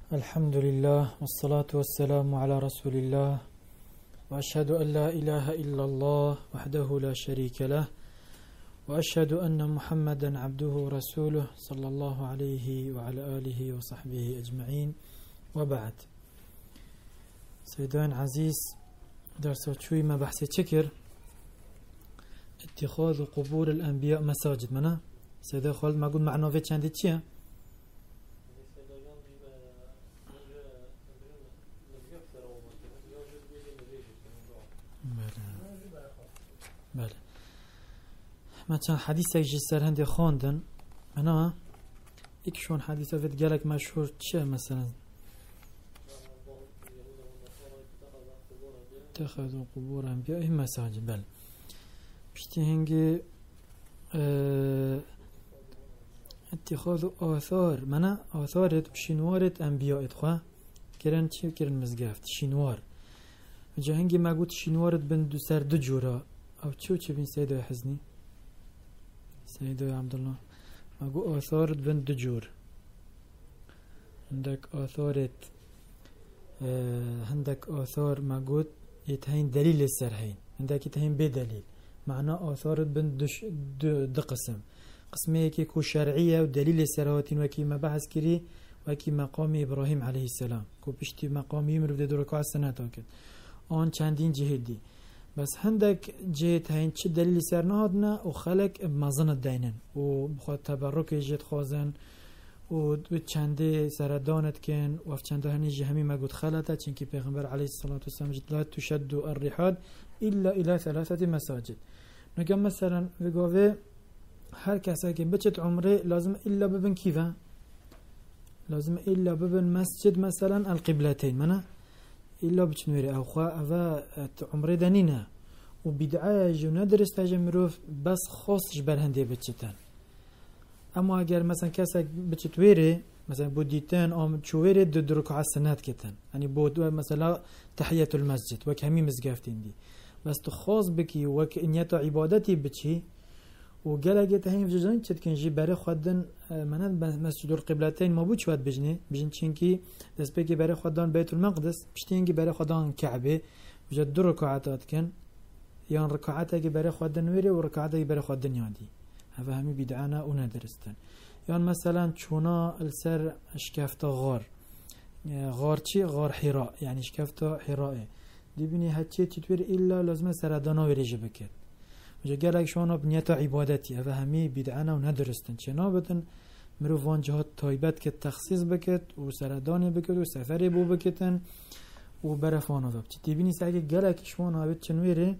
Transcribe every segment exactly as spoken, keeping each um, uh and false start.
الحمد لله والصلاة والسلام على رسول الله وأشهد أن لا إله إلا الله وحده لا شريك له وأشهد أن محمدا عبده ورسوله صلى الله عليه وعلى آله وصحبه أجمعين وبعد. سيدان عزيز درس شوي ما بحثي تشكر اتخاذ قبور الأنبياء مساجد. منا سيدان خالد ما قلت معناه في چندی چیه؟ بله مثلا حدیثی که سر هندی خواندن انا یکشون حدیثا فت گلک مشهور چیه؟ مثلا اتخذوا قبور انبیائهم مساجد. بله پشتی هنگی اتخاذ آثار منا آثارت شنوارت انبیائت خواه کرن چی کرن مزگفت شنوار جا هنگی ما گوت شنوارت بن دو سر دو جورا او چو چه بین سیدای حزنی سیدای عبدالله ما گو آثارت بن دو جور هندک آثارت هندک آثار ما گوت يتهين دليل السرهين عندك يتهين بدليل معنى آثار بن دش دو قسم قسمه كي كو شرعية ودليل السرهاتين وكي ما بحث كري وكي مقام إبراهيم عليه السلام كو بشتي مقام يمر بده دو ركوع السنة تاكد آن چندين جهد دي بس هندك جهد هين چه دليل سرنهادنا وخلق بمظن الدينن وبخواد تبرك جهد خوازن و دو چنده سردانت کن و چنده هنی جهمی مگود خلطه چنکی پیغمبر علیه الصلاة والسلام جد لا تشد الرحال الا الى ثلاثة مساجد. نگم مثلا وگاوه هر کسی که بچت عمره لازم الا ببن کیفه لازم الا ببن مسجد مثلا القبلتين منا الا بچنوری او خواه او عمره دنینه و بدعای جو ندرست تجمروف بس خاصش برهنده بچتن. اما اگر مثلا کسی بچت ویره مثلا بودیتن آم چویره دو دو رکعت سنت کتن یعنی بود مثلا تحیت المسجد و کمی مزگفتین دی بس تو خاص بکی و نیت عبادتی بچی و گلگه تهیم جزان چت کنجی برای خودن منن مسجد القبلتین ما بود شوید بجنه بجن چینکی دست بکی برای خودان بیت المقدس پشتینگی برای خودان کعبه وجد دو رکعتات کن یا رکعتی که برای خودن ویره و رکعتی برای خودن یادی هذا همي بدعانا وندرستن. يعني مثلا چونا السر اشكافتا غار غار چي غار حراء يعني اشكافتا حراء دي بني هاتشي تتوير إلا لازم سردانا وريج بكت وجا قالك شونا بنيتا عبادتي هذا همي بدعانا وندرستن چنا بتن مروفان جهات تايبت كت تخصيص بكت وسرداني بكت وسفري بو بكتن وبرفانا بكت دي بني ساكي قالك شونا بت چنويري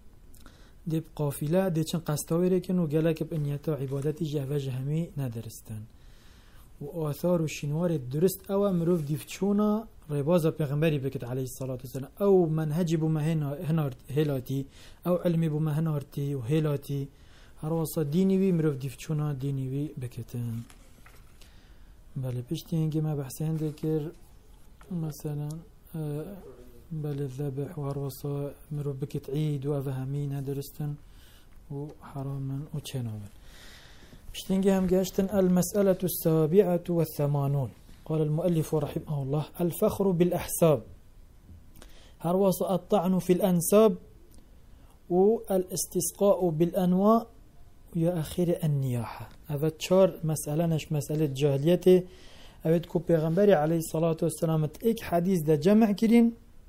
دي بقافله دي چن قستاويره كن و گلك بنيتا عبادتي جهوه جهمي ندرستن و آثار و شنوار درست او مروف ديفتشونا ربازة پیغمبري بكت عليه الصلاة والسلام او منهج بما هلاتي او علمي بما هنارتي و هلاتي هروصا ديني وي مروف ديفتشونا ديني وي بكتن. بله بشتي هنگي ما بحثين دكر مثلا آه بل الذبح وهروصا مروف بكت عيد وافهمين درستن وحراما وچنوبا. بشتنجي هم جاشتن المسألة السابعة والثمانون. قال المؤلف رحمه الله الفخر بالأحساب هروصا الطعن في الأنساب والاستسقاء بالأنواع ويا أخير النياحة. هذا تشار مسألة نش مسألة جاهليته أبدكو بيغمبري عليه الصلاة والسلام ايك حديث ده جمع كرين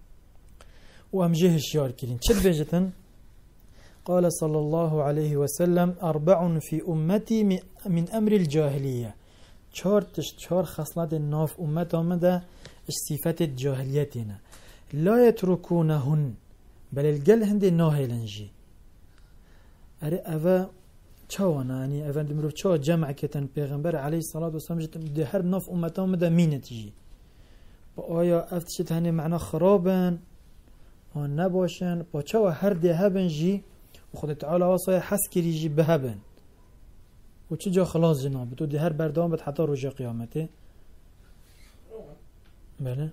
وأمجه الشيار كرين شد بيجتن قال صلى الله عليه وسلم أربع في أمتي من أمر الجاهلية چهار تشتشار خصلات الناف أمتا مدى صفات الجاهليتنا لا يتركونهن بل الجل هندي ناهلنجي أري أفا چاوانا يعني أفا دمروف چاوا جمع كتن پیغمبر عليه الصلاة والسلام جتن دي هر ناف أمتا مدى مينتجي بآيا أفتشت هني معنى خرابا آن نباشن با چاوا هر ده هبن جي و خود تعالی واسای حس کری جی بهبن و چه جا خلاص جناب تو ده هر بردام بد حتی روژا قیامته. بله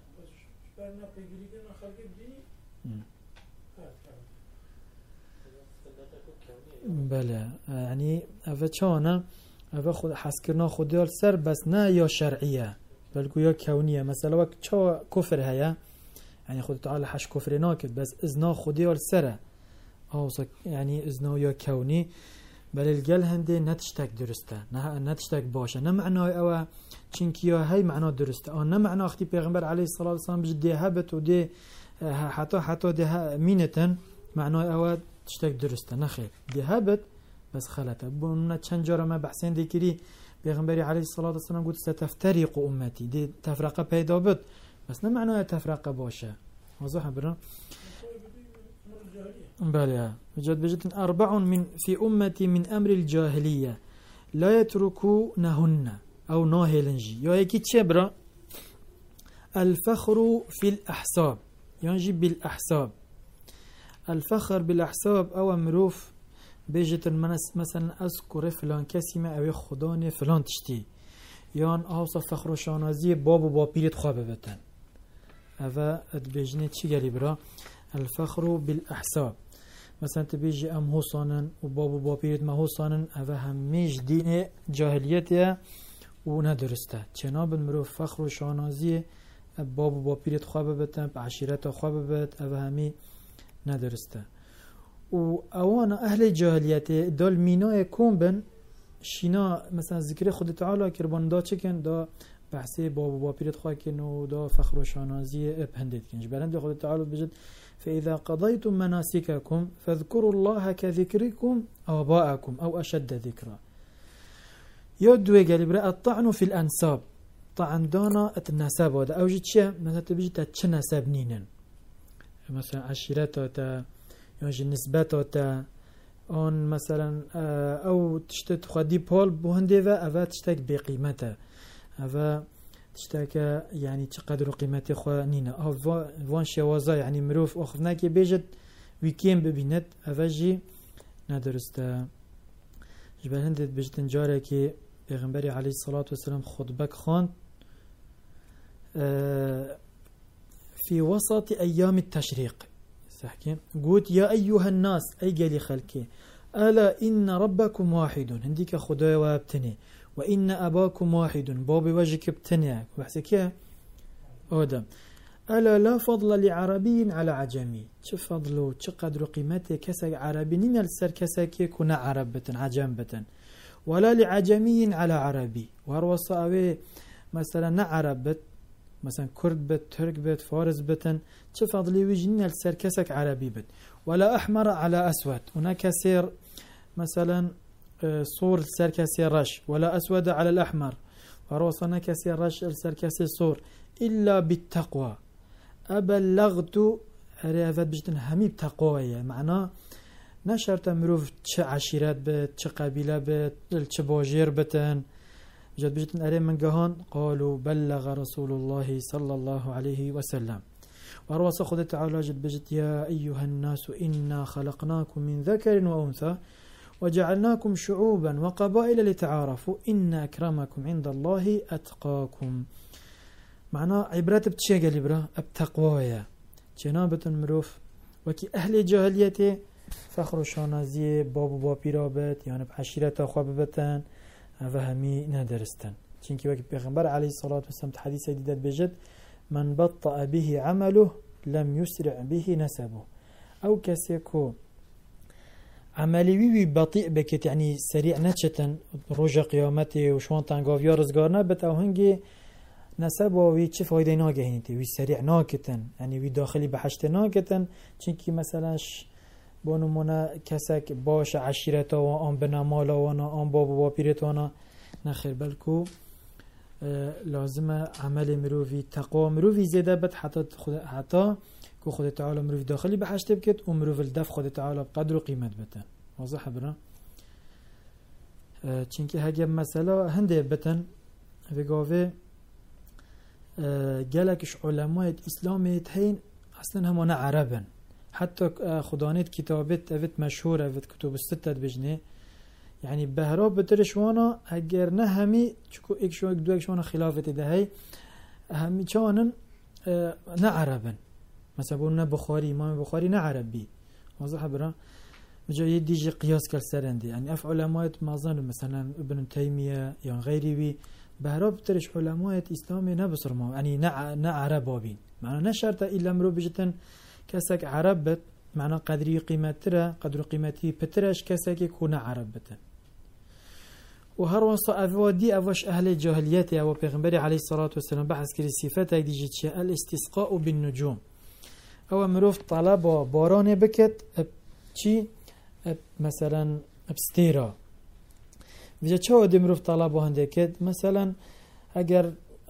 بله يعني أفا چانا أفا خود حس کرنا خودیال سر بس نه یا شرعیه بلکو یا کونیه. مثلا وقت چه کفر هیا، يعني خود تعالى حش كفر ناكد بس إذنا خدي والسرة أو يعني إذنا يا كوني بل الجل هندي نتشتك درسته نه نتشتك باشا نمعناه أو چنكيا هاي معناه درسته أنا معناه أختي پیغمبر عليه الصلاة والسلام بجدي هبت ودي حتى حتى ده مينتن معناه أو تشتك درسته نخير دي هبت بس خلته بنا چند جارة ما بحسين دي كري پیغمبر عليه الصلاة والسلام قلت ستفترق أمتي دي تفرقة پیدا بد بس نمعناه تفرقة باشا واضح برا بله وجد بجد أربع من في أمتي من أمر الجاهلية لا يتركونهن أو ناهلنجي يا يكي تشبرا الفخر في الأحساب ينجي بالأحساب الفخر بالأحساب أو مروف بيجت المنس مثلا أذكر فلان كسيمة أو خداني فلان تشتي يان أوصف فخر شانازي باب وبابيرت خوابه بتن هذا ادبيجني تشي قالي برا الفخر بالأحساب مثلا تبيجي أم هو صانن وبابو بابيرت ما هو صانن هذا هميش دين جاهليته وندرسته جناب المروف فخر شانازي بابو بابيرت خوابه بتن بعشيرته خوابه بت هذا همي ندرسته وأوانا أهل الجاهلية دول مينا يكون بن شينا مثلا ذكر خود تعالى كربان دا چكن دا بحثي بابو بابيرت خواه كن و دا فخر و شانازي ابهندت كنش برند خود تعالى بجد فإذا قضيتم مناسككم فاذكروا الله كذكركم آباءكم أو أشد ذكرا يدوي قال برا الطعن في الأنساب طعن دانا النساب هذا أو جيت شيء مثلا تبيجي تتش نساب نينن مثلا عشيرته تا يجي نسبته تا آن مثلا او تشتت خدي بول بوهنديفا أفا تشتك بقيمته أفا تشتك يعني تقدر قيمته خوا نينا أو وان شوازا يعني مروف أخذنا كي بيجت ويكيم ببينت أفا جي ندرسته جبال هندت بيجت نجارة كي پیغمبر عليه الصلاة والسلام خطبك خان في وسط أيام التشريق سحكي قلت يا أيها الناس أي قالي خلكي ألا إن ربكم واحد هنديك خدايا وابتني وإن أباكم واحد بابي وجهك ابتني وحسكي آدم ألا لا فضل لعربي على عجمي چه فضله چه قدر قيمته كسا عربي نين السر كسا كي كنا عربة عجمبة ولا لعجمي على عربي وهروصا أوي مثلا نعربت مثلا كرد بت ترك بت فارس بتن چه فضلي وجنين السر كسك عربي بت ولا أحمر على أسود هناك سير مثلا صور السر كسير رش ولا أسود على الأحمر وهروصا هناك سير رش السر كسير صور إلا بالتقوى أبلغت هذا بجتن همي بتقوى معناه نشرت مروف چه عشيرات بت چه قبيلة بت چه باجير بتن جد بجتن أري من جهان قالوا بلغ رسول الله صلى الله عليه وسلم وروى خد تعالى جد بجت يا أيها الناس إنا خلقناكم من ذكر وأنثى وجعلناكم شعوبا وقبائل لتعارفوا إن أكرمكم عند الله أتقاكم معناه عبرات بتشيء قلبرة بتقوايا جنابة مروف وكي أهل جاهليته فخر شانازي بابو بابي رابط يعني بعشيرة خواب بتن فهمي ندرستن چونكي وقت پیغمبر عليه الصلاة والسلام حديث جديد بجد من بطأ به عمله لم يسرع به نسبه أو كسيكو عملي وي بطيء بكت يعني سريع نتشتن رجع قيامته وشوان تنقافيا رزقارنا بت أو هنجي نسبه وي چه فايدة ناقهينتي وي سريع ناكتن يعني وي داخلي بحشت ناكتن چونكي مثلا بانمونا کسک باش عشیرتا و آن بنامالا و آن بابو باپیرتانا نخیر بلکو لازم عمل مروفی تقوى مروفی زیده بد حتی خود حتی که خود تعالی مروفی داخلی بحشت بکت و مروف الدف خود تعالی بقدر و قیمت بتن واضح برا چونکه هگه مثلا هنده بتن وگاوه گلکش علماء اسلامیت هین اصلا همانه عربن حتى خدانيت كتابت أفت مشهورة أفت كتب الستة بجنة يعني بهراب بترشوانا أجر نهمي شكو إك شو إك دو إك شوانا خلافة ده هاي همي شانن اه نعربن مثلا بقولنا بخاري إمام بخاري نعربي واضح برا مجا يدي جي قياس كالسرندي يعني أف علماء مازن مثلا ابن تيمية يعني غيري بي بهراب ترش علماء اسلام نبصر ما يعني نه نه عرب بین معنی نه شرط الا مرو بجتن کسک عرب بت معنی قدری قیمت تره قدر قیمتی پترش کسک کونه عرب بتن و هر واسطه اوادی اوش اهل جاهلیت او پیغمبر علیه الصلاة والسلام بحث کردی صفت دیجی چه الاستسقاء بالنجوم او مروف طلب باران بکت چی مثلا بستیرا وجه چه ودی مروف طلب هنده کد مثلا اگر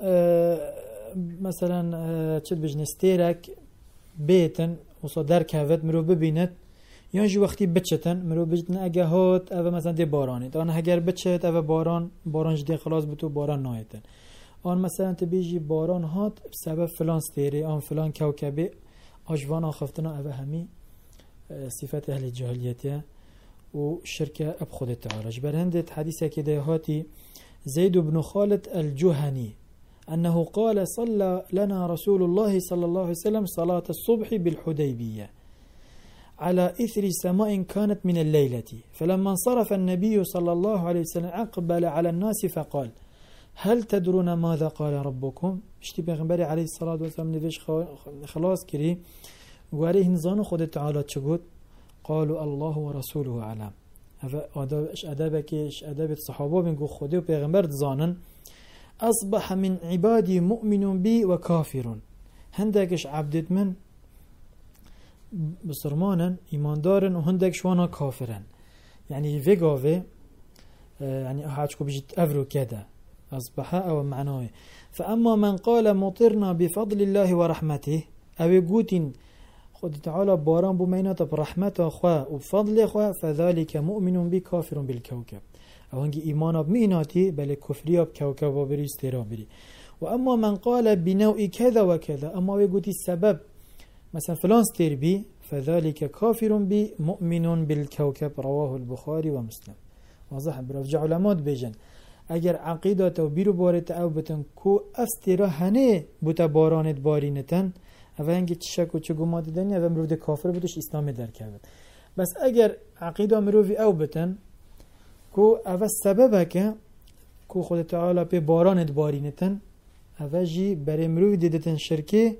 مثلا چه بجن ستیرک بیتن وصا در کهوت مروف ببیند یا جو وقتی بچتن مرو بجتن اگه هات او مثلا دی بارانی آن اگر بچت او باران باران جدی خلاص بتو باران نایتن آن مثلا تبیجی باران هات بسبب فلان ستیری آن فلان کوکبه آجوان آخفتنا او همی صفت اهل جاهلیته و شركة أب خود تعالى جبر هندت حديثة كده هاتي زيد بن خالد الجهني أنه قال صلى لنا رسول الله صلى الله عليه وسلم صلاة الصبح بالحديبية على إثر سماء كانت من الليلة فلما انصرف النبي صلى الله عليه وسلم أقبل على الناس فقال هل تدرون ماذا قال ربكم اشتي بيغنبري عليه الصلاة والسلام نفيش خلاص كري واريه نزانو خود تعالى تشغد قالوا الله ورسوله علم اش ادبك اش ادب الصحابه بنقول خدي وبيغمبر زانن اصبح من عبادي مؤمن بي وكافر هندكش عبدت من بسرمانا ايمان دارن وهندكش وانا كافرن يعني فيغاوي يعني احاجكم بيجت افرو كده اصبح او معناه فاما من قال مطرنا بفضل الله ورحمته او يقولين خود تعالى باران بمينات برحمة أخوة وبفضل أخوة فذلك مؤمن بي كافر بالكوكب أو هنجي إيمان بميناتي بل كفرية بكوكب وبري استرابري وأما من قال بنوع كذا وكذا أما يقول السبب مثلا فلان ستير بي فذلك كافر بي مؤمن بالكوكب رواه البخاري ومسلم واضح برافج علمات بيجن اگر عقيدة و بيرو بارت أو بتن كو أسترا هنه بتا بارانت بارينتن اوه هنگی چشک و چه گماد دنیا و مروف ده کافر بودش اسلام در کرد بس اگر عقیده مروفی او بتن کو اوه سببه که کو خود تعالی پی بارانت بارینتن اوه جی برای مروفی دیدتن شرکه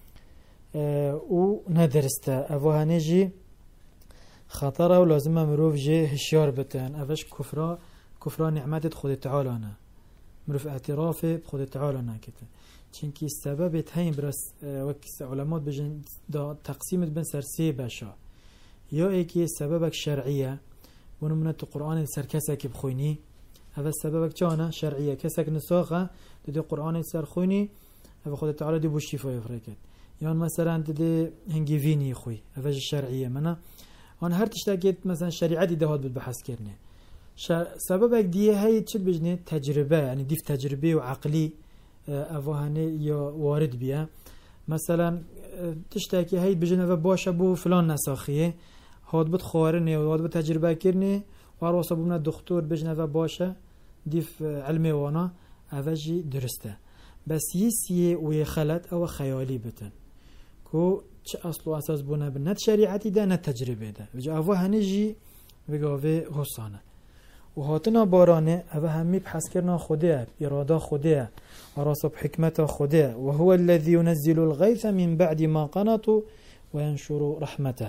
او ندرسته اوه هنه جی خطره و لازمه مروف جی هشیار بتن اوهش کفرا کفرا نعمت خود تعالی نه مروف اعتراف خود تعالی نکته چونکی سبب هین برس وقت علماء بجن دا تقسیمت بین سر سه باشا یا ایکی سببک شرعیه ونمونه تو قرآن سر کسک بخوینی هذا سببک جانا شرعیه کسک نساخه دی قرآن سر خوینی هذا خود تعالی دی بوش شفای فرکت یا مثلا دی هنگی وینی خوی هذا شرعیه منه آن هر تشتاقیت مثلا شریعتی دهات بود بحث کرنه سببک دیه هی چه بجنه تجربه یعنی دیف تجربه و عقلی اوهانه یا وارد بیه مثلا تشتاکی هی بجنه و باشه بو فلان نساخیه هاد بود خوارنه و هاد بود تجربه کرنه و هر واسه بومنه دکتر بجنه و باشه دیف علمی وانا اوجی درسته بس یسیه و یخلط او خیالی بتن کو چه اصل و اساس بونه به نه شریعتی ده نه تجربه ده وجه اوهانه جی وگاوه حسانه و هاتنا بارانه اوه همی بحث کرنا خوده اراده خوده وراسب حكمته خوده وهو الذي ينزل الغيث من بعد ما قنطوا وينشر رحمته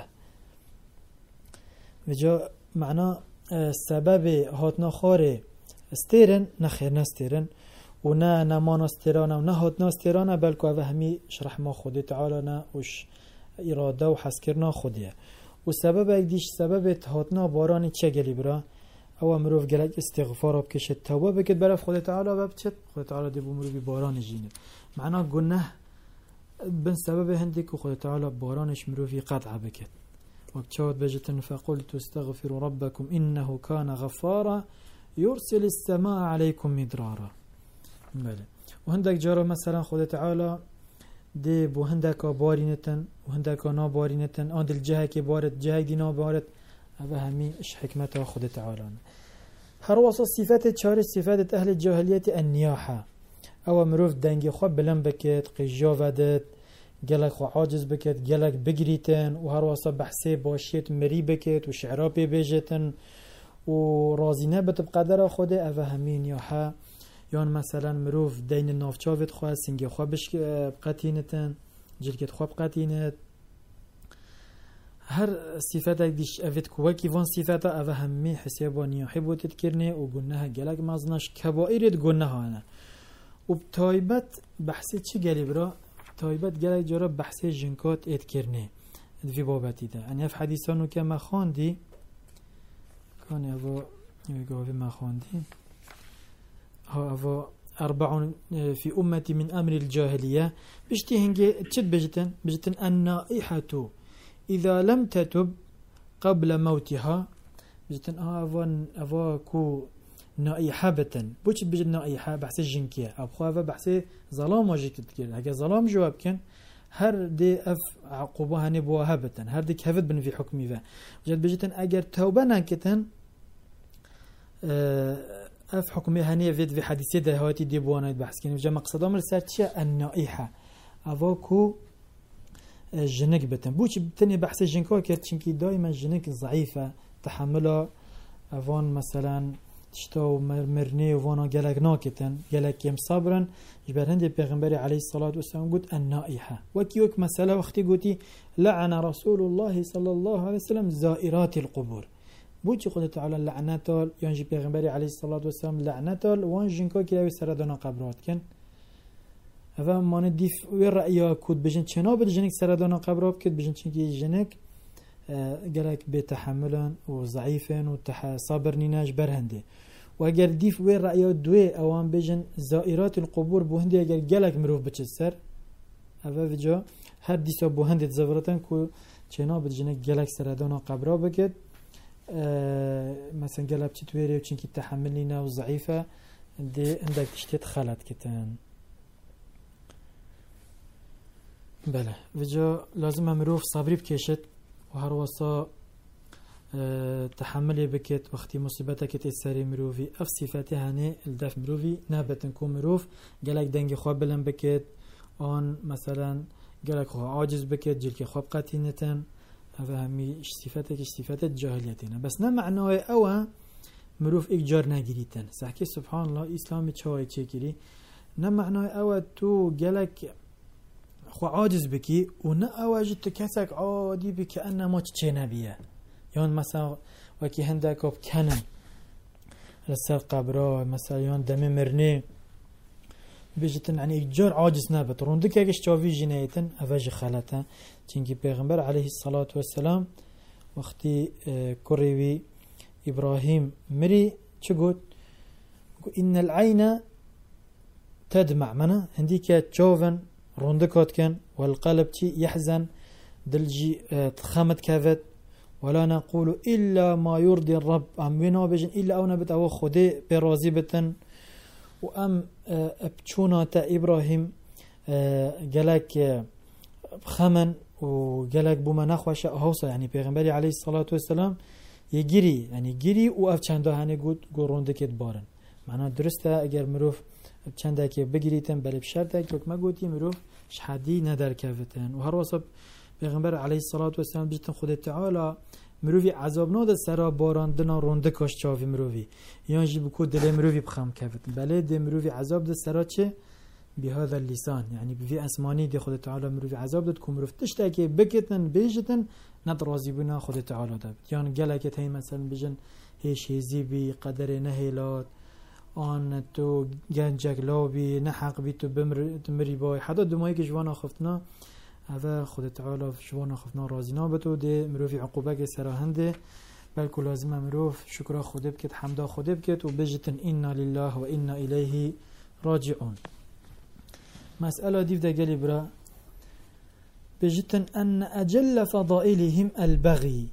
وجا معنى سبب هاتنا خاره استيرن نخير نستيرن ونا نمان استيران ونا هاتنا استيران بلکه اوه همی شرح ما خوده تعالی نا وش اراده و حس کرنا خوده و سبب اگدیش سبب هاتنا بارانی چه گلی برا او مروف گلک استغفار بکشه توبه بکد برای خود تعالی و بچت خود تعالی دی بمروف باران جینه معنا گناه بن سبب هندی که خود تعالی بارانش مروفی قطع بکد وقت شود بجتن فقلت استغفروا ربكم انه كان غفارا يرسل السماء عليكم مدرارا بله و هندک جارا مثلا خود تعالی دی بو هندک بارینتن و هندک نا بارینتن آن دل جهه که بارد جهه دینا بارد هذا همي اش حكمته خود تعالى هر وصف صفات چار صفات اهل الجاهليه النياحه او مروف دنگي خو بلن بكت قجا ودت گلک خو عاجز بكت گلک بگریتن و هر وصف بحثه باشیت مری بكت و شعرا بيجتن و رازينه بت بقدر خود او همي نياحه یان مثلا مروف دین نافچاوت خواه سنگی خواه بش بقاتینتن جلکت خواه بقاتینت هر صفات دیش افت کوکی وان صفات اوه همی حسابانی حبوت تذكرني وقلناها جلك مازناش كبائر تقولناها أنا وبتايبت بحثي چی گلی برا تايبت جلك جرا بحثي جنكات تذكرني في بابتي ده يعني في حديثانو كما خاندي كان أبو يقول ما خاندي ها أبو أربع في أمتي من أمر الجاهلية بشتي هنجي تشد بجتن بجتن النائحة إذا لم تتب قبل موتها بجتن أفان أفاكو نائحة بتن بوش بجد نائحة بحث الجنكية أبخوافة بحث ظلام واجيك تذكر هكا ظلام جواب كان هر دي أف عقوبها نبوها بتن هر دي كهفت بن في حكمي ذا وجد بجتن أجر توبة نانكتن أف حكمي هنية فيد في حديثي ده هواتي دي بوانا بحث كان وجا مقصدهم السارتشية النائحة أفاكو جنك بتن بوش بتني بحث جنكوا كرتشنكي دائما جنك ضعيفة تحملها أفان مثلا تشتو مرني وفانا جلك ناكتن جلك كم صبرا جبر هندي پیغمبر عليه الصلاة والسلام قلت النائحة وكي وك مسألة وقتي قلتي لعن رسول الله صلى الله عليه وسلم زائرات القبور بوش قلت تعالى لعنتال ينجي پیغمبر عليه الصلاة والسلام لعنتال وان جنكوا كلاوي سردانا قبرات كن هذا ما نديف ورأيا كود بجن چنا بد جنك سردانا قبرات كد بجن چنكي جنك جلك بتحملا وضعيفا وصابر نيناش برهندي واگر ديف وين رأيو دوي اوان بجن زائرات القبور بوهندي اگر جلك مروف بچسر هذا فيجا هر ديسا بوهندي تزورتن كو چنا بد جنك جلك سردانا قبرا بكد اه مثلا جلب چتويري وچنكي تحملنا وضعيفة دي عندك تشتت خلط كتن بله فيجا لازم مروف صبري بكيشت وهر وصا أه تحملي بكت وقتي مصيبتك تسري مروفي اف صفاتها هني الدف مروفي نابت نكون مروف قالك دنجي خواب بلن بكت آن مثلا قالك خواه عاجز بكت جلك خواب قاتينتن هذا همي صفاتك صفات جاهليتنا بس نه معناه اوه مروف اجار نگیریتن سحكي سبحان الله اسلامي چاوي چكري نه معناه اوه تو قالك خو عاجز بكي ونا اواجد كسك عادي بكأنه ما تشي نبيه يون مثلا وكي هندك بكنن رسال قبره مثلا يون دم مرني بيجتن يعني إجار عاجز نابت روندك ايش تشوفي جنايتن افاج خلتا تنجي بيغمبر عليه الصلاة والسلام وقتي اه كريوي إبراهيم مري چقود إن العين تدمع منا هنديك تشوفن روندكات كان والقلب تي يحزن دلجي اه تخمت كافت ولا نقول إلا ما يرضي الرب أم وينو بجن إلا أو نبت أو خدي برازي بتن وأم اه ابتشونا تا إبراهيم اه جلك خمن وجلك بما نخوش هوصا يعني بيغمبري عليه الصلاة والسلام يجري يعني جري وأف چنده هني قد روندكت بارن معناه درسته اگر مروف چنده که بگیریتن بله بشرطه که ما گوتی مروف شحدی ندر کفتن و هر وصف پیغمبر علیه الصلاة والسلام بجتن خود تعالی مروفی عذاب ناده سرا باراندنا رونده کاش چاوی مروفی یان جی بکو دل مروفی بخم کفتن بله ده مروفی عذاب ده سرا چه بهذا اللسان يعني بفي اسماني دي خود تعالى مروفي عذاب دت كو مروف تشتاكي بكتن بيجتن ندرازي بنا خود تعالى ده يعني قالك هي مثلا بجن هيش هيزي بي قدر نهيلات آن تو گنجک لابی نحق بی تو بمر تمری بای حدا دمایی که جوانا خفتنا هذا خود تعالی جوانا خفتنا رازینا بتو ده مروفی عقوبه که سراهنده بلکه لازم مروف شکر خود بکت حمدا خود بکت و بجتن اینا لله و اینا الیه راجعون مسئله دیو ده گلی برا بجتن ان اجل فضائلهم البغي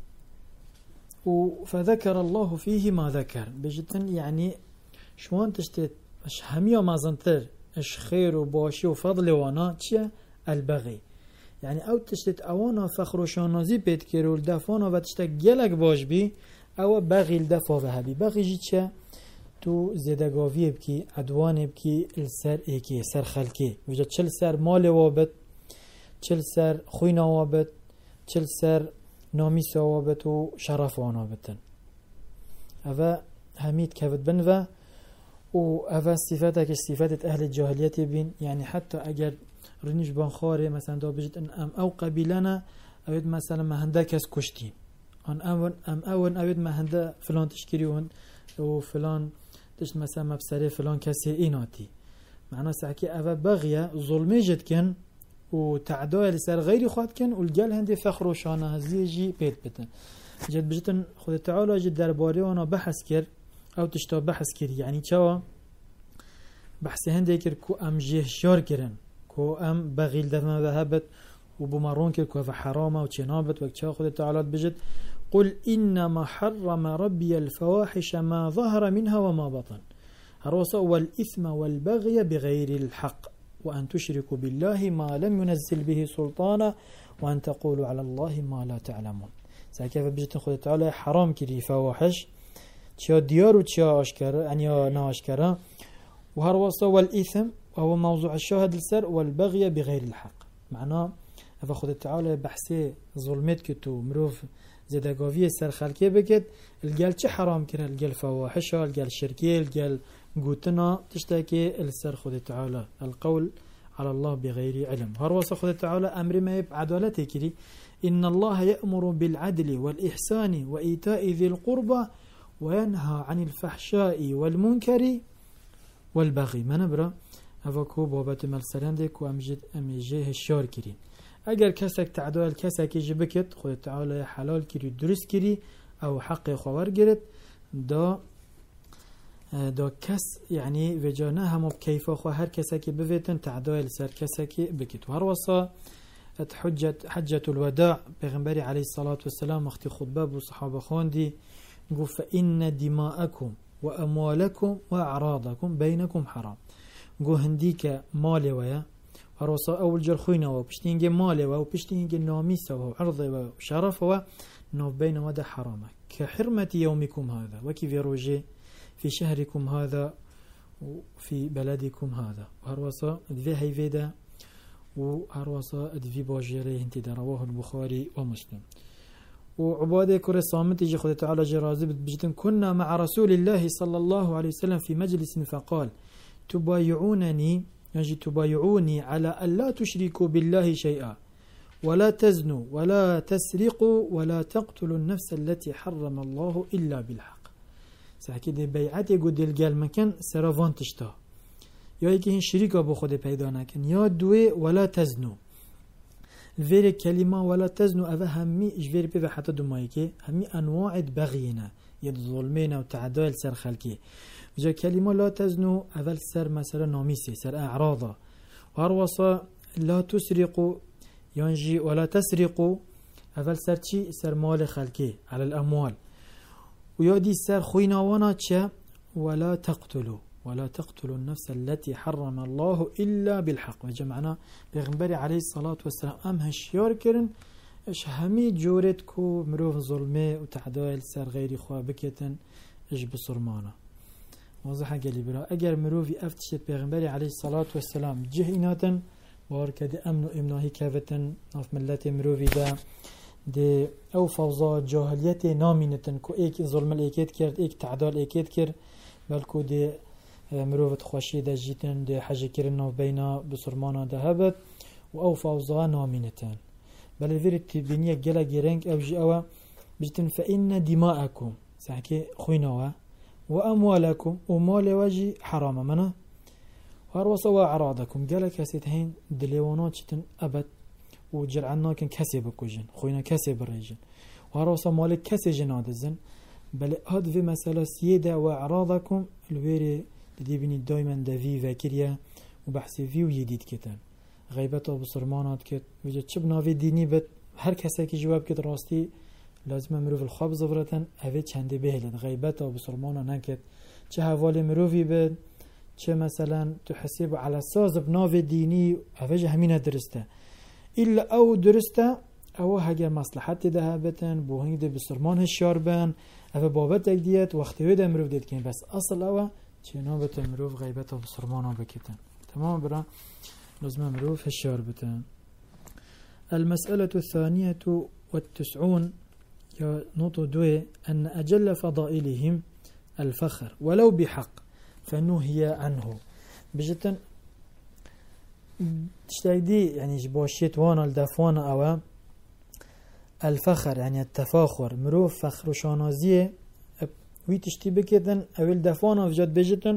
فذكر الله فيه ما ذكر بجتن يعني شوان تشتت اش هميا مازنتر اش خير وباشي وفضل وانا چيه البغي يعني او تشتت اوانا فخر و شانازي بيت كيرو الدفانا و تشتت گلك باش بي او بغي الدفا و هبي بغي جي چه تو زدگاوی بكي عدوان بكي السر ايكي سر خلقي وجد چل سر مال وابد چل سر خوينا وابد چل سر نامي سوابد و شرف وانا بتن هذا هميت كفت بنفا وأفا صفاتك صفات أهل الجاهلية بين يعني حتى أجر رنيش بانخاري مثلا دو بجد أن أم أو قبيلنا أود مثلا ما هندا كاس كشتين أن أول أم أول أود ما هندا فلان تشكريون وفلان تشت مثلا مبصري فلان كاسي إناتي معناه ساكي أفا بغية ظلمي جد كان وتعداء لسر غير خاد كان والجال هندي فخر وشانه هزي جي بيت بتن جد بجتن خد تعالى جد درباري وانا بحث كر او تشتا بحث كر يعني چاوا بحث هندي كر كو ام جيه شار كرن كو ام بغيل دفما ذهبت وبمارون كر كو حرامه وچنابت وكچا خد تعالى بجد قل إنما حرم ربي الفواحش ما ظهر منها وما بطن هروسا والإثم والبغي بغير الحق وأن تشركوا بالله ما لم ينزل به سلطانا وأن تقولوا على الله ما لا تعلمون ساكيف بجتن خد تعالى حرام كري فواحش تشا ديار وتشا أشكر يعني ناشكرا وهروسا والإثم وهو موضوع الشاهد السر والبغي بغير الحق معناه فخد تعالى بحثي ظلمت كتو مروف زدقاوية سر خلقه بكت الجال چه حرام كره الجال فواحشة الجال شركية الجال قوتنا تشتكي السر خد تعالى القول على الله بغير علم هروس خد تعالى أمر ما يب عدالته كري إن الله يأمر بالعدل والإحسان وإيتاء ذي القربى وينهى عن الفحشاء والمنكر والبغي ما نبرا هفاكو بابات ملسرندك وأمجد أمجيه الشار كري اگر کسک تعدال کسکی جبکت خود تعالی حلال کری درست کری او حق خوار گرد دا دا کس یعنی وجانه همو بکیفا خو هر کسکی بویتن تعدال سر کسکی بکت و هر وصا حجت حجت الوداع پیغمبری علیه الصلاة والسلام وقتی خطبه بو صحابه خواندی گو فإن دماءكم وأموالكم وأعراضكم بينكم حرام گو هندیک مال ویا هروسا أول جرخوينه وبشتينجي ماله وبشتينجي ناميسه وعرضه وشرفه نوف بين ودا حرامه كحرمة يومكم هذا وكيف يروجي في شهركم هذا وفي بلدكم هذا وهروسا ذي هيفيدا وهروسا ذي باجيري انت رواه البخاري ومسلم وعبادة كرة صامت يجي خذ تعالى جرازي بجتن كنا مع رسول الله صلى الله عليه وسلم في مجلس فقال تبايعونني يجي تبايعوني على ألا تشركوا بالله شيئا ولا تزنوا ولا تسرقوا ولا تقتلوا النفس التي حرم الله إلا بالحق ساكيد بيعتي قد الجال مكان سرافان تشتا يا يكي هن شريكا بو خود پیدا نکن يا دوي ولا تزنوا الفير كلمة ولا تزنوا أفا همي اجفير بيفا حتى دمائكي همي أنواع بغينا يد ظلمين وتعدال سر خلقي جا كلمة لا تزنوا أول سر مثلا ناميسي سر أعراضه وهروصا لا تسرقوا ينجي ولا تسرقوا أول سر چي سر مال خلقي على الأموال ويادي سر خويناوانا چه ولا تقتلوا ولا تقتلوا النفس التي حرم الله إلا بالحق وجمعنا بيغنبري عليه الصلاة والسلام أم هشيار كرن اش همي جورتكو مروف ظلمي وتعدال سر غيري خوابكتن اش بصرمانا واضحه قالي برا اگر مروفي افتشت پیغمبر عليه الصلاة والسلام جهيناتن واركد امن امناهي كافتن ناف ملت مروفي دا دي او فوضا جاهليت نامينتن كو ايك ظلم الايكيت كرد ايك تعدال ايكيت كرد بلكو دي مروفت خوشي دا جيتن دي حاجة كرن ناف بينا بصرمانا دهبت و او فوضا نامينتن بل الفيرت بنية جلا جيرنك او جي او بجتن فإن دماءكم ساكي خوينوا وأموالكم ومال وجي حرام منه وهروسا وأعراضكم قال كاسيتهين دليوانات شتن أبد وجرعنا كن كسي بكوجن خوينا كسي بالرجن وهروسا مالك كسي جنادزن بل هاد في مسألة سيدة وأعراضكم الويري دي بني دايما دفي فاكريا وبحثي فيو يديد كتن غيبته بصرمانات كت وجد شبنا في ديني بت هر كسي كي جواب كت راستي لازم مروف الخاب زفرتن اوه چنده بهلد غیبت و بسرمانا نکد چه حوال مروفی بد چه مثلا تحسب على ساز بناو دینی اوه جه همینه درسته الا او درسته او هگر مصلحت ده بتن بو هنگ ده بسرمان هشیار بن اوه بابت اک دیت وقتی ده مروف دید کن بس اصل اوه چه نابت مروف غیبت و بسرمانا بکتن تمام برا لازم مروف هشیار بتن. المسألة الثانية والتسعون يا نقطة دوي أن أجل فضائلهم الفخر ولو بحق فنهي عنه بجتن تشتاقدي يعني باشيت وانا الدفوانا أو الفخر يعني التفاخر مروف فخر وشانازية وي تشتي بكتن أو الدفوانا في جد بجتن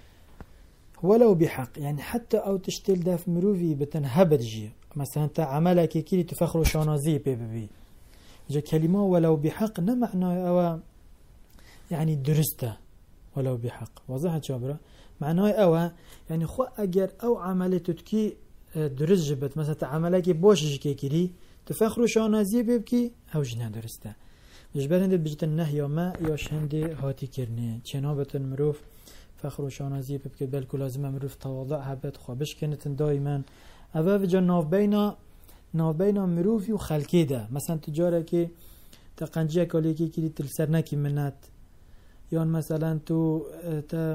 ولو بحق يعني حتى أو تشتل دف مروفي بتن هبرجي مثلا تا عملك كيري تفخر وشانازية بي بي بي جا كلمة ولو بحق نمعنى أو يعني درسته ولو بحق واضح جابرة معناه أو يعني خو أجر أو عملته تكي درس جبت مثلا عملك بوش كيكري تفخر شانازي بيبكي أو جنا درسته جبر هندي بجت النهي ما ياش هندي هاتي كرني جنابة المروف فخر شانازي بيبكي بالكل لازم مروف تواضع هبت خابش كانت دائما أبا في جناف بينا ناف بينا مروفي وخلقي ده مثلا تجارة كي تقنجية كوليكي كي تلسرناكي منات یان مثلا تو تا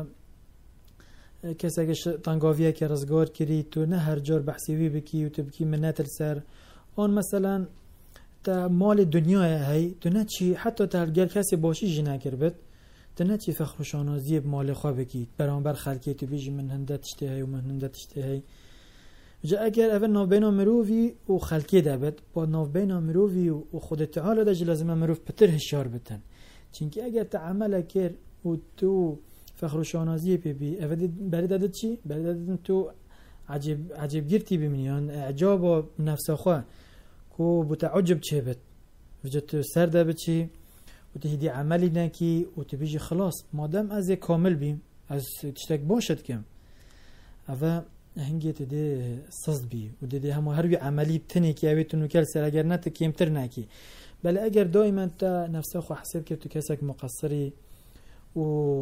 کسی که تنگاویه که رزگار کری تو نه هر جار بحثیوی بکی و تو بکی منت السر آن مثلا تا مال دنیا هی تو نه چی حتی تا هرگر کسی باشی جنه کربت تو نه چی فخر و شانازی بمال خواه بکی برانبر خلقی تو بیجی من هنده تشته هی و من هنده تشته هی جا اگر اول ناف بینا مروفی و خلقی ده بد با ناف بینا مروفی و خود تعالی ده جلازمه مروف پتر هشار بتن چونکه اگر تعامل کرد و تو فخر و شانازی پی بی افدی برای دادت چی؟ برای دادت تو عجیب عجیب گرتی بمینیان اعجاب و نفس خواه کو بتعجب چه بد وجدت سرده بچی و تهدی عملی نکی و تبیجی خلاص مادام از کامل بیم از تشتک باشد کم اما هنگی تده صد بی و تده همه هر وی عملی بتنی که اویتون وکل سر اگر نت کمتر نکی بل اگر دائما تا نفسه خو حسب که تو کسک مقصری و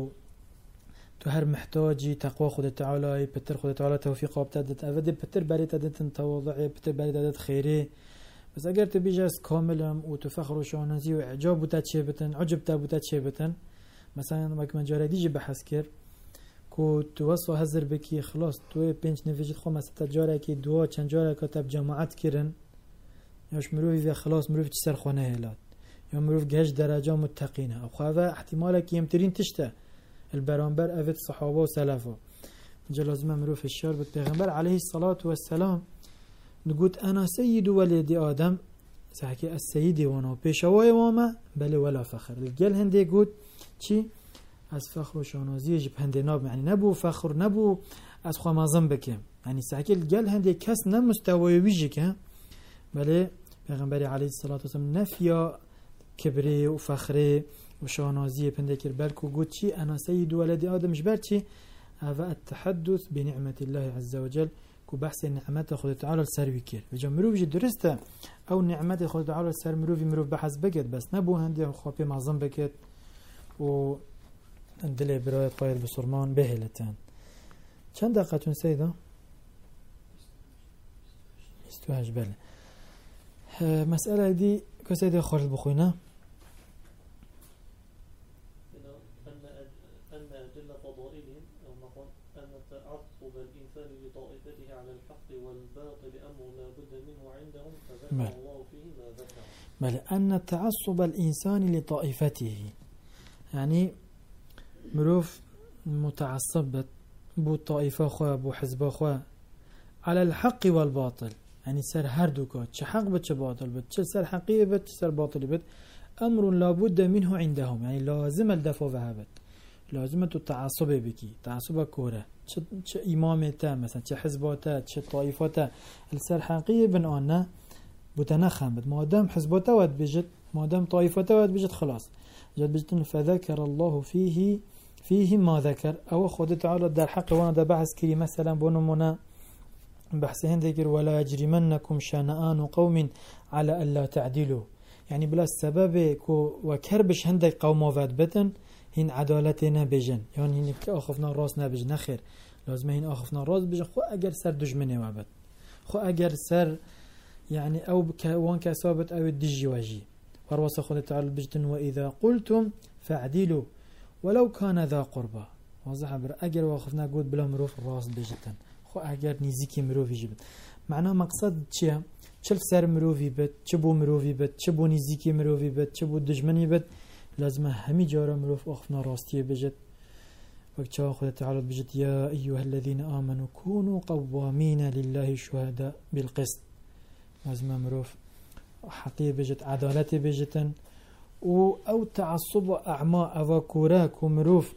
تو هر محتاجی تقوى خود تعالی پتر خود تعالی توفیق آبتدت اوید پتر برای تدت تواضعی پتر برای تدت خیری بس اگر تو بیجاز کاملم و تو فخر و شانازی و اعجاب بوده چه بتن عجب تا بوده چه بتن مثلا وقت من جاره دیجی بحث کرد که تو وصو هزر بکی خلاص تو پنج نفجت خو مثلا جاره که دعا چند جاره که تب جماعت کرن یاش مروفی خلاص مروفی چی سر خونه هلاد یا مروف گهش درجه متقینه او خواه احتماله که یمترین تشته البرانبر افت صحابه و سلفه جلازمه مروف الشار بود پیغمبر علیه الصلاة والسلام نقول انا سيد ولد آدم سحكي السيد وانا پیشوای واما بله ولا فخر الجل هنده قد چی از فخر و شانازی جب هنده ناب يعني نبو فخر نبو از خواه مازم بکم يعني سحكي الجل هنده کس نمستوی ویجی که بله پیغمبر علیه الصلاة والسلام نفیا کبری و فخری و شانازی پنده کر بلکو گوت چی انا سید ولد آدم جبر چی اوه التحدث بنعمت الله عز وجل کو بحث نعمت خود تعالی سروی کر و جا مروف جی درسته او نعمت خود تعالی سر مروفی مروف بحث بگد بس نبو هنده خوابی معظم بگد و دل برای قاید بسرمان بهلتن چند دقیقتون سیده؟ بیست و هشت بله مسألة دي كسيدة خالد بخوينا أن أدل فضائلهم أو نقول أن تعصب الإنسان لطائفته على الحق والباطل أمر لا بد منه عندهم فذكر بل. الله فيه ما ذكر بل أن تعصب الإنسان لطائفته يعني مروف متعصب بو طائفة خواه بو حزب خواه على الحق والباطل يعني سر هر دوكات چه حق بد چه باطل بد چه سر حقيقي بد چه سر باطل بد أمر لابد منه عندهم يعني لازم الدفع وهبت لازم التعصب بكي تعصب كوره چه إمامته مثلا چه حزباته چه طائفاته السر حقيقي بن آنه بتنخم بد مادام حزباته ود بجد مادام طائفاته ود بجد خلاص جد بجد فذكر الله فيه فيه ما ذكر أو خود تعالى در حق وانا دا بحث كري مثلا بونمنا بحث هندير ولا يجرمنكم شنآن قوم على ألا تعدلوا يعني بلا السبب كو وكربش هندك قوم وفاد بتن هن عدالتنا بجن يعني هنك آخفنا الراس نبجن نخير لازم هن آخفنا الراس بجن خو أجر سر دجمني وابد خو أجر سر يعني أو وان كسابت أو الدجي واجي ورواس خود تعالى بجتن وإذا قلتم فاعدلوا ولو كان ذا قربا واضح بر أجر واخفنا قود بلا مروف الراس بجتن خو اگر نزیکی مروفی جبت معنی مقصد چیه؟ چل سر مروفی بد چه بو مروفی بد چه بو نزیکی مروفی بد چه بو دجمنی بد لازم همی جارا مروف آخفنا راستیه بجد وكتشا خذ تعالى بجد يا أيها الذين آمنوا كونوا قوامين لله شهداء بالقسط لازم مروف حقيقة بجد عدالة بجد أو تعصب أعماء أفاكوراك ومروف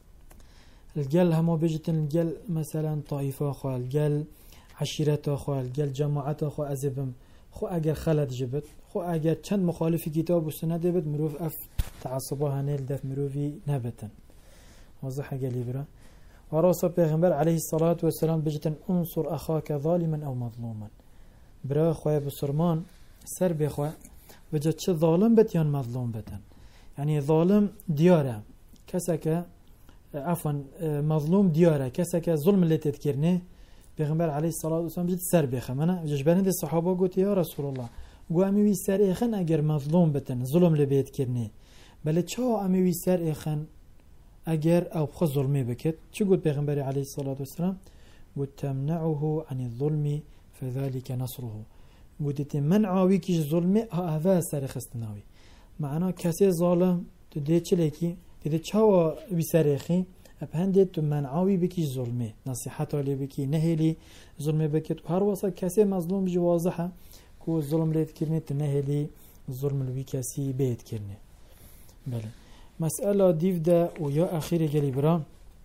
الجل هما بجد الجل مثلا طائفة خو الجل عشيرة خو الجل جماعة خو أزبم خو أجر خلد جبت خو أجر چند مخالف كتاب والسنة دبت مروف أف تعصبها هنيل دف مروفي نبتا وضح قالي برا وراسة پیغمبر عليه الصلاة والسلام بجد انصر أخاك ظالما أو مظلوما برا خواه بسرمان سر بخواه بجد چه ظالم بت يان مظلوم بتن يعني ظالم دياره كسك عفوا مظلوم دياره كسك ظلم اللي تذكرنه پیغمبر عليه الصلاة والسلام بجد سر بخه منا جشبرند الصحابة قلت يا رسول الله قو اموي سر اخن اگر مظلوم بتن ظلم اللي بيذكرنه بل چه اموي سر اخن اگر او بخ ظلمي بكت شو قلت پیغمبر عليه الصلاة والسلام قلت تمنعه عن الظلم فذلك نصره قلت منعوي كيش ظلمي هذا سر خستناوي معنا كسي ظالم تدي چلكي تدي چاوا بسرخي ابهندت تو منعوي بكيش ظلمي نصيحته لي بكي نهلي ظلمي بكت وهر وصل كسي مظلوم جي واضحه كو ظلم ليت كرني تنهلي ظلم الوي كسي بيت كرني بله مسألة ديف دا ويا أخيري قالي برا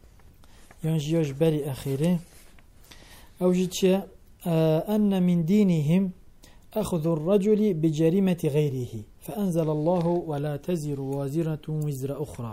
ينجيوش بري أخيري أو جيتشا آه أن من دينهم أخذ الرجل بجريمة غيره فأنزل الله ولا تزر وازرة وزر أخرى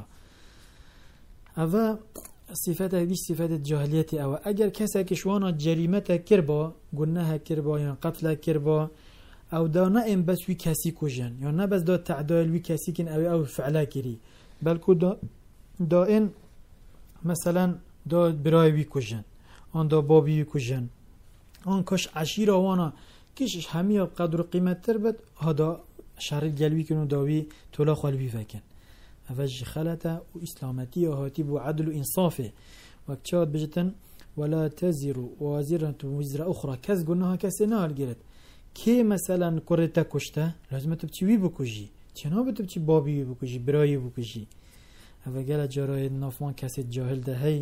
هذا صفات هذه صفات الجاهلية أو أجر كسا كشوانا جريمة كربا قلناها كربا يعني قتل كربا أو دانا إن بس وي كاسي كوجن يعني بس دا تعدال وي كاسي كن أو أو فعلا كري بل كو دا, دا إن مثلا دا براي وي كوجن آن دا بابي وي كوجن آن كاش عشيرة وانا كيش همية بقدر قيمة تربت هذا شرط جلوي كنو داوي تولا خالبي فكن أفج خلطة وإسلامتي وهاتي وعدل وإنصافه وكتشاد بجتن ولا تزر وازرة وزر أخرى كز قلناها كسنها الجلد كي مثلا كرتا كشته لازم تبتي وي بكوجي تينا بتبتي بابي بكوجي براي بكوجي أفجال جراي نافمان كسي جاهل ده هي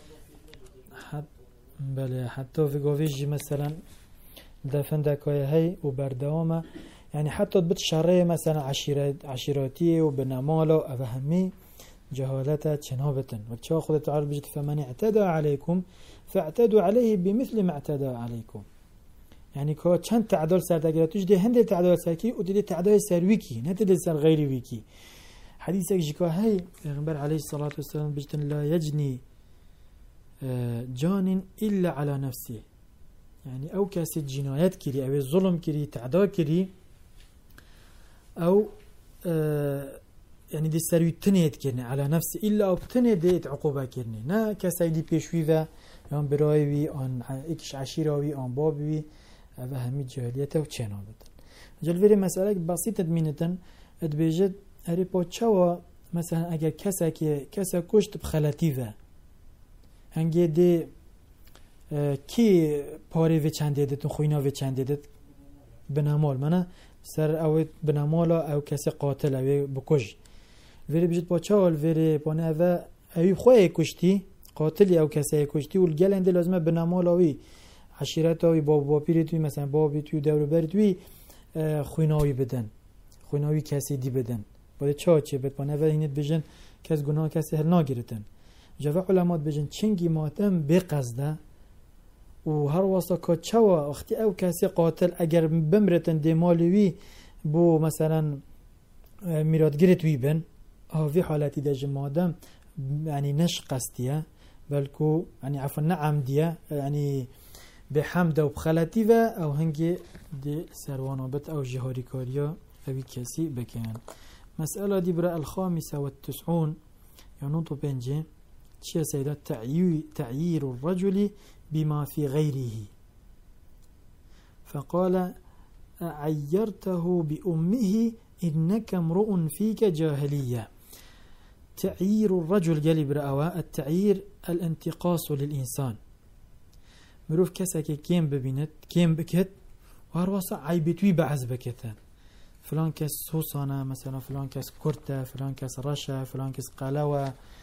حت بله حتى في قويجي مثلا دفن دكاية هي وبردوامه يعني حتى تبت شرعي مثلا عشيرات عشيراتي وبنماله أفهمي جهالته تنابتن وكتشا خذ تعالى بجد فمن اعتدى عليكم فاعتدوا عليه بمثل ما اعتدى عليكم يعني كو چند تعدال سر دگراتوش ده هنده تعدال سركي و ده تعدال سر ويكي نتده سر غير ويكي حديثك جيكو هاي پیغمبر عليه الصلاة والسلام بجتن لا يجني جان إلا على نفسه يعني أو كاسد جنايات كري أو الظلم كري تعدال كري أو يعني دي سروي تنيت كرني على نفسه إلا أو تنيت ديت عقوبة كرني نا كسيدي بيشويفا يان برايوي آن إكش عشيراوي آن بابوي هذا همي جاهليته وچنابت جلوری مسئله بسيطة مينتن ادبيجد هري پاچوا مثلا اگر کسا که کسا کشت بخلطیوه هنگه ده کی پاری و چند دیدت و خوینا و چند دیدت بنامال منه سر او بنامال او کسی قاتل او بکش وری بجد پاچوال وری پانه او اوی خواه کشتی قاتلی او کسی کشتی و الگلنده لازمه بنامال اوی عشیرت اوی باب باپیری توی مثلا بابی توی دور بری توی خویناوی بدن خویناوی کسی دی بدن باید چه چه بد پانه و اینت بجن کس گناه کسی هر ناگیرتن جواب علمات بجن چنگی ماتم بقصده و هر واسه که چوا وقتی او کسی قاتل اگر بمرتن دیمالوی بو مثلا میرادگیرت وی بن هاوی حالتی ده جمادم يعني نش قصديه بلكو يعني عفوا نعم ديه يعني بحمد وبخلتي او هنجي دي سروانابت او جهاري كاريا اوي كسي بكان مسألة دي براء الخامسة والتسعون ينوطو بنجي تشيا سيدات تعيير الرجل بما في غيره فقال عيرته بأمه إنك امرؤ فيك جاهلية تعيير الرجل قال برأوا التعيير الانتقاص للإنسان مروف كسك كيم ببينت كيم بكت وهرواسا عيبتوي بعز بكتان فلان كس هوسانا مثلا فلان كس كرتا فلان كس رشا فلان كس قلاوة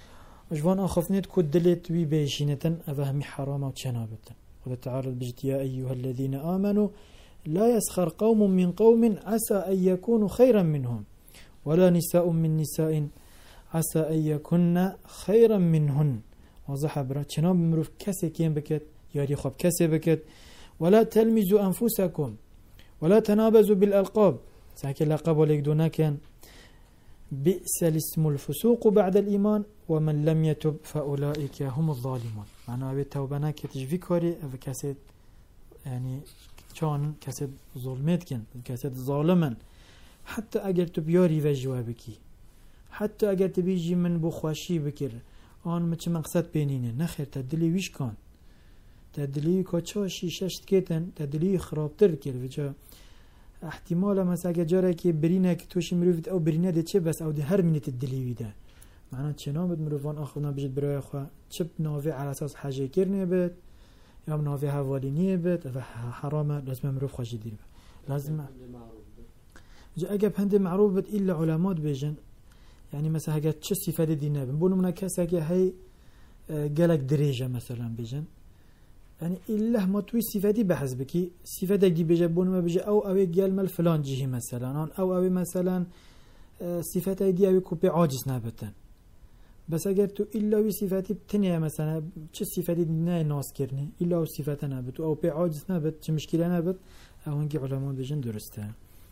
وجوان آخفنيت كود دلت وي بيشينتن أفهمي حرام وتشنابتن. قال تعالى بجت يا أيها الذين آمنوا لا يسخر قوم من قوم عسى أن يكونوا خيرا منهم ولا نساء من نساء عسى أن يكون خيرا منهن. وضح برا تشناب مروف كسي كين بكت ياري خب كسي بكت. ولا تلمزوا أنفسكم ولا تنابزوا بالألقاب ساكي لقب وليك دونا كان بئس الاسم الفسوق بعد الإيمان ومن لم يتب فأولئك هم الظالمون. معناه أبي توبنا كتجفي كوري أبي كسد يعني كان كسد ظلمت كان كسد ظالما حتى أجر تبياري وجوابكي حتى أجر تبيجي من بخواشي بكر آن مچ مقصد بينينه نخير تدلي ويش كان تدلي كاتشا شيششت كتن تدلي خرابتر كر وجا احتمال مثلا جاره که برینه که توش مروفت او برینه ده چه بس او ده هر منیت الدلیوی ده معنی چه نامد مروفان آخونا بجد برای خواه چه ناوی على اساس حاجه کرنه بید یا ناوی حوالینیه بید و حرامه لازم مروف خواهی دیر بید لازم جا اگه پند معروف بید ایلا علامات بیجن یعنی مثلا اگه چه صفت دینه بید بونو منا کس اگه هی گلک دریجه مثلا بیجن يعني إلا ما توي صفاتي بحث بكي صفاتك دي بيجا بون ما بيجا أو أوي قال مال فلان جيه مثلا أو أوي مثلا صفاتك دي أوي كوبي عاجز نابتن بس أجر تو إلا وي صفاتي بتنيا مثلا چه صفاتي دي ناس كرني إلا أو صفات نابت أو بي عاجز نابت چه مشكلة نابت أو هنجي علماء بيجن درسته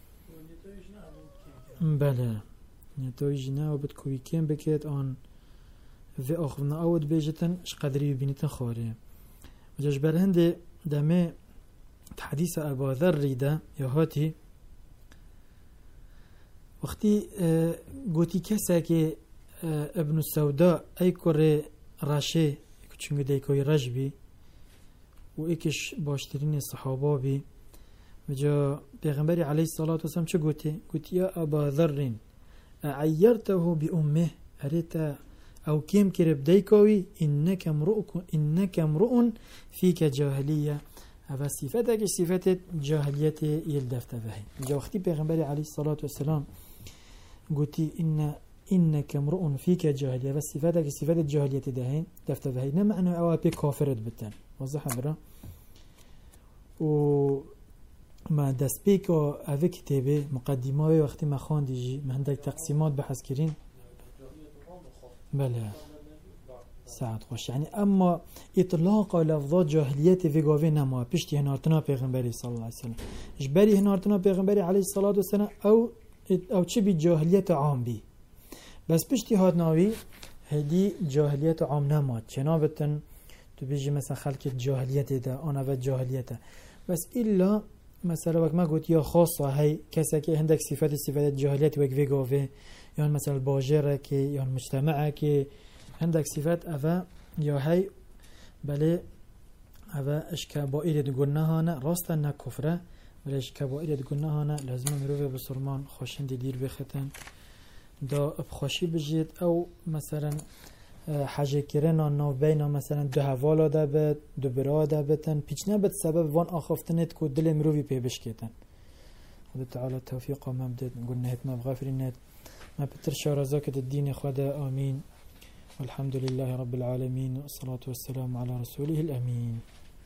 بله نتويجنا وبت كوي كين بكيت آن في آخرنا أود بيجتن اش قدري ببينيتن خاري وجاش برهند دمي حديث أبا ذر ده يهاتي وقتي اه قوتي كسا كي اه ابن السوداء اي كوري راشي چونك دي كوي رجبي و ايكش باشترين الصحابة بي وجا پیغمبري عليه الصلاة والسلام چه قوتي قوتي يا أبا ذر عيرته بأمه أريتا أو كيم كرب ديكوي إنك امرؤ إنك امرؤ فيك جاهلية هذا صفتك صفة جاهلية يلدفت به جا وقتي پیغمبر عليه الصلاة والسلام قلتي إن إنك امرؤ فيك جاهلية بس صفتك صفة جاهلية دهين دفت به نما أنه أولا بي كافرت بتن وضح برا و ما دست بيكو أفي كتابه مقدمة وقتي ما خان ديجي ما عندك تقسيمات بحث كرين بله ساعت خوش يعني اما اطلاق لفظات جاهلية في قوة نما بيشتي هنارتنا پیغمبري صلى الله عليه وسلم اجباري هنارتنا پیغمبري عليه الصلاة والسلام او او چه بي جاهلية عام بي بس بيشتي هاد ناوي هدي جاهلية عام نما چنابتن تو بيجي مثلا خلق جاهلية ده انا و جاهلية بس إلا مثلا وقت ما قلت يا خاصة هاي كسا كي عندك صفات صفات جاهلية وك في قوة يعني مثلا باجره که یا مجتمعه که عندك صفات افا یا هی بله افا اش کبائر گناهانه راست نه کفره ولی اش کبائر گناهانه لازم مروه بسرمان خوشند دیر بختن دا بخوشی بجید او مثلا حاجه کردن نو بین مثلا دو حوالا ده بد دو برا ده بتن پیچ نه بد سبب وان آخفتنت کو دل مروی پی بشکتن خدا تعالی توفیق ما بدد گناهت ما بغفرینت ما بتر شارزاك الدين خدا آمين والحمد لله رب العالمين والصلاة والسلام على رسوله الأمين.